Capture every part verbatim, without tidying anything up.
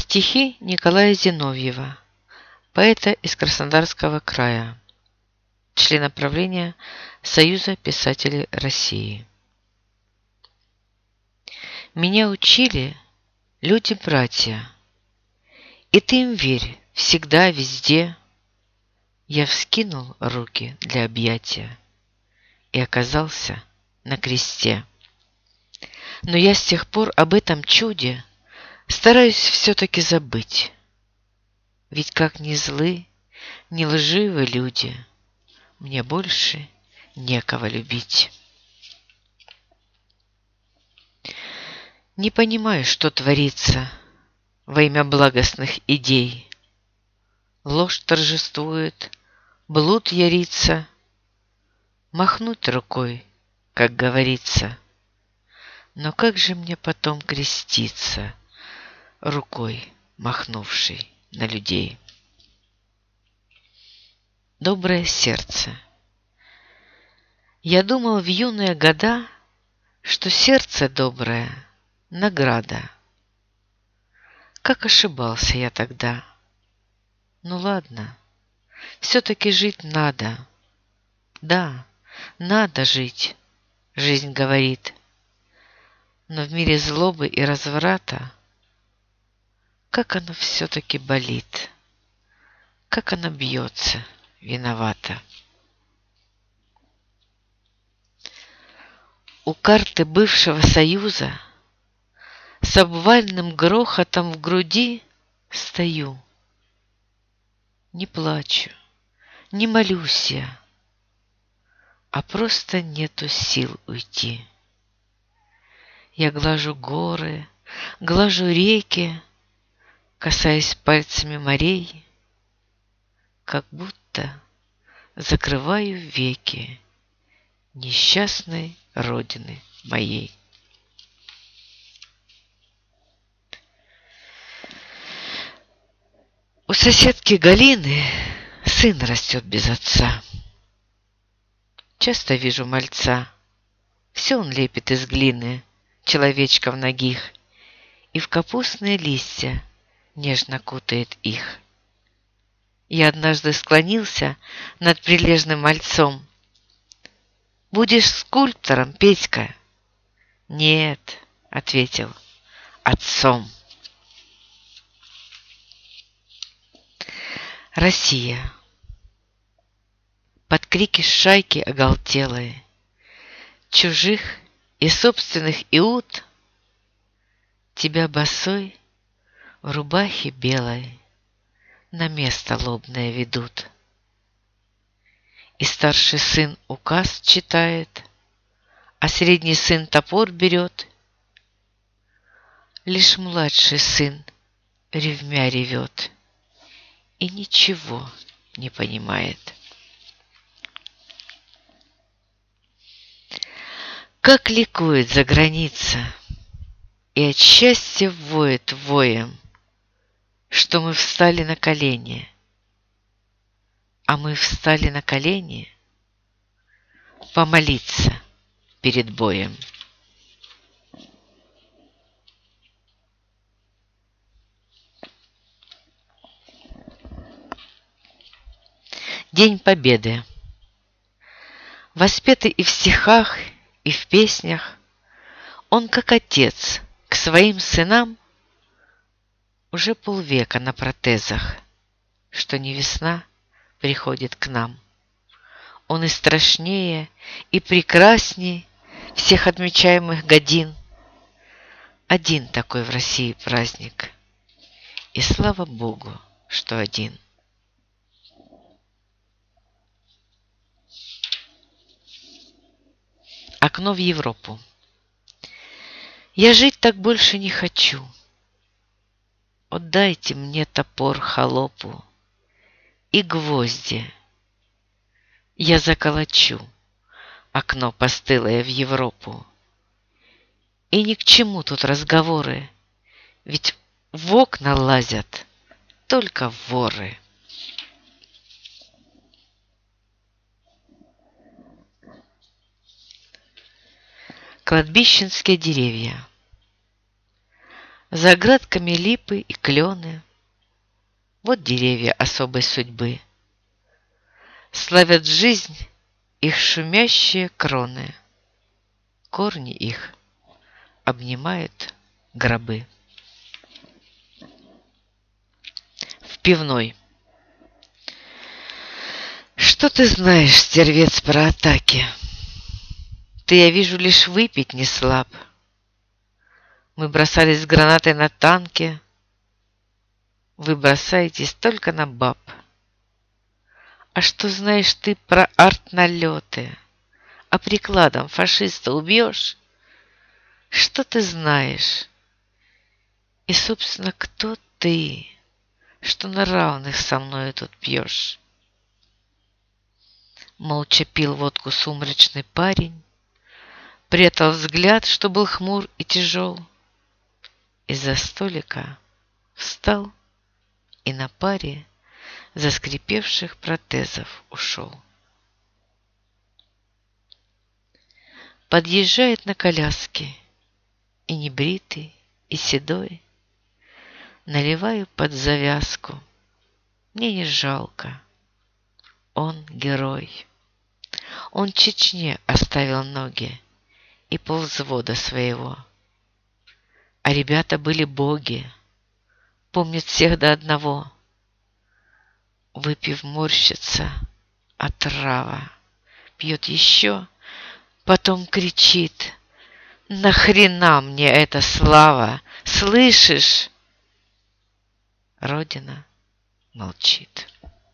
Стихи Николая Зиновьева, поэта из Краснодарского края, члена правления Союза писателей России. Меня учили люди-братья, и ты им верь всегда, везде. Я вскинул руки для объятия и оказался на кресте. Но я с тех пор об этом чуде стараюсь все-таки забыть. Ведь как ни злы, ни лживы люди, мне больше некого любить. Не понимаю, что творится во имя благостных идей. Ложь торжествует, блуд ярится, махнуть рукой, как говорится. Но как же мне потом креститься рукой, махнувшей на людей? Доброе сердце. Я думал в юные года, что сердце доброе — награда. Как ошибался я тогда. Ну ладно, все-таки жить надо. Да, надо жить, жизнь говорит. Но в мире злобы и разврата как оно все-таки болит, как оно бьется, виновата. У карты бывшего Союза с обвальным грохотом в груди стою. Не плачу, не молюсь я, а просто нету сил уйти. Я глажу горы, глажу реки, касаясь пальцами морей, как будто закрываю веки несчастной родины моей. У соседки Галины сын растет без отца. Часто вижу мальца, все он лепит из глины, человечков нагих, и в капустные листья нежно кутает их. Я однажды склонился над прилежным мальцом. «Будешь скульптором, Петька?» «Нет», — ответил, — «отцом». Россия. Под крики шайки оголтелой, чужих и собственных иуд, тебя босой в рубахе белой на место лобное ведут. И старший сын указ читает, а средний сын топор берет. Лишь младший сын ревмя ревет и ничего не понимает. Как ликует за граница и от счастья воет воем, что мы встали на колени. А мы встали на колени помолиться перед боем. День Победы. Воспетый и в стихах, и в песнях, он, как отец, к своим сынам уже полвека на протезах, что не весна приходит к нам. Он и страшнее, и прекрасней всех отмечаемых годин. Один такой в России праздник, и слава Богу, что один. Окно в Европу. Я жить так больше не хочу. Отдайте мне топор холопу и гвозди. Я заколочу окно постылое в Европу. И ни к чему тут разговоры, ведь в окна лазят только воры. Кладбищенские деревья. За оградками липы и клены. Вот деревья особой судьбы. Славят жизнь их шумящие кроны. Корни их обнимают гробы. В пивной. Что ты знаешь, стервец, про атаки? Ты, я вижу, лишь выпить не слаб. Мы бросались с гранатой на танки. Вы бросаетесь только на баб. А что знаешь ты про артналеты? А прикладом фашиста убьешь? Что ты знаешь? И, собственно, кто ты, что на равных со мною тут пьешь? Молча пил водку сумрачный парень, прятал взгляд, что был хмур и тяжел. Из-за столика встал и на паре заскрипевших протезов ушел. Подъезжает на коляске, и небритый, и седой. Наливаю под завязку, мне не жалко. Он герой. Он Чечне оставил ноги и полвзвода своего. А ребята были боги, помнят всех до одного. Выпив, морщится, отрава, пьет еще, потом кричит: «Нахрена мне эта слава? Слышишь?» Родина молчит.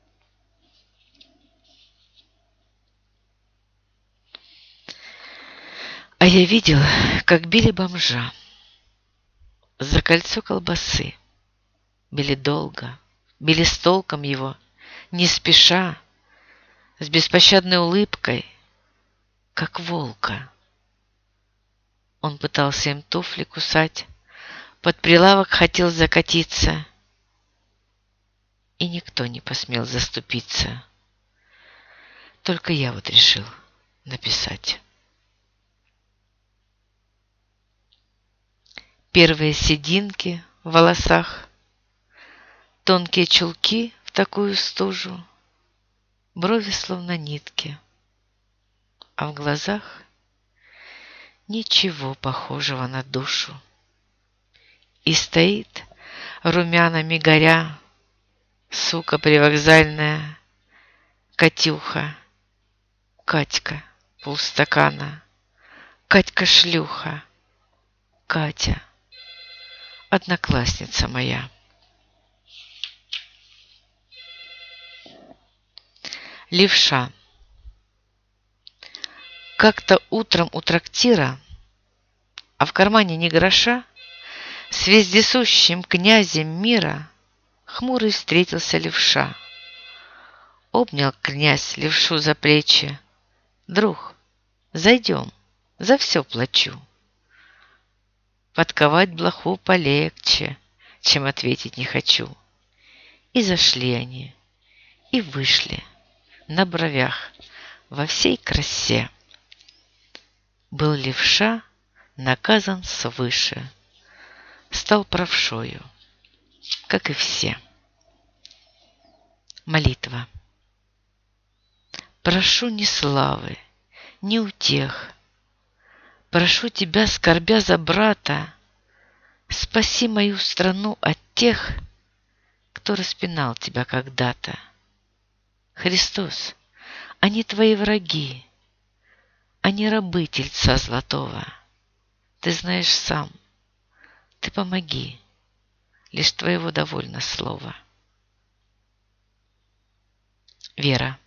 А я видел, как били бомжа за кольцо колбасы. Били долго, били с толком его, не спеша, с беспощадной улыбкой, как волка. Он пытался им туфли кусать, под прилавок хотел закатиться, и никто не посмел заступиться. Только я вот решил написать. Первые сединки в волосах, тонкие чулки в такую стужу, брови словно нитки, а в глазах ничего похожего на душу. И стоит, румянами горя, сука привокзальная, Катюха, Катька полстакана, Катька-шлюха, Катя, одноклассница моя. Левша. Как-то утром у трактира, а в кармане ни гроша, с вездесущим князем мира хмурый встретился левша. Обнял князь левшу за плечи: «Друг, зайдем, за все плачу». Подковать блоху полегче, чем ответить не хочу. И зашли они, и вышли на бровях во всей красе. Был левша наказан свыше, стал правшою, как и все. Молитва. Прошу ни славы, ни утех, прошу тебя, скорбя за брата, спаси мою страну от тех, кто распинал тебя когда-то. Христос, они твои враги, они рабы тельца золотого. Ты знаешь сам, ты помоги, лишь твоего довольно слова. Вера.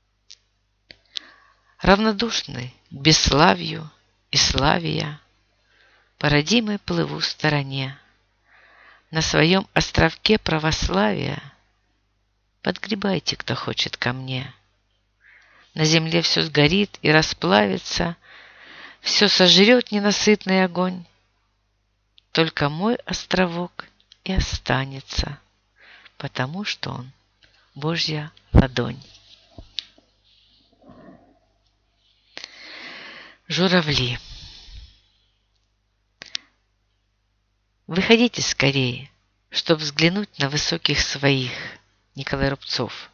Равнодушный к бесславию и славе я, по родимой плыву стороне, на своем островке православия. Подгребайте, кто хочет, ко мне. На земле все сгорит и расплавится, все сожрет ненасытный огонь. Только мой островок и останется, потому что он Божья ладонь. Журавли. Выходите скорее, чтоб взглянуть на высоких своих. Николай Рубцов.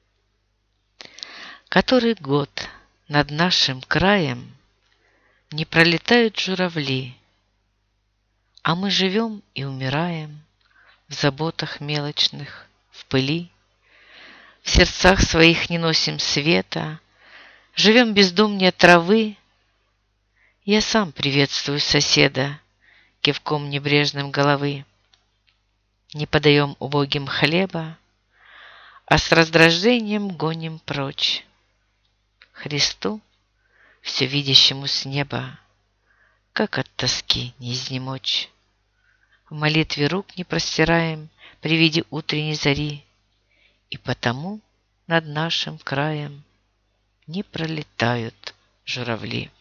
Который год над нашим краем не пролетают журавли, а мы живем и умираем в заботах мелочных, в пыли. В сердцах своих не носим света, живем бездомнее травы. Я сам приветствую соседа кивком небрежным головы. Не подаем убогим хлеба, а с раздражением гоним прочь. Христу, все видящему с неба, как от тоски не изнемочь. В молитве рук не простираем при виде утренней зари, и потому над нашим краем не пролетают журавли.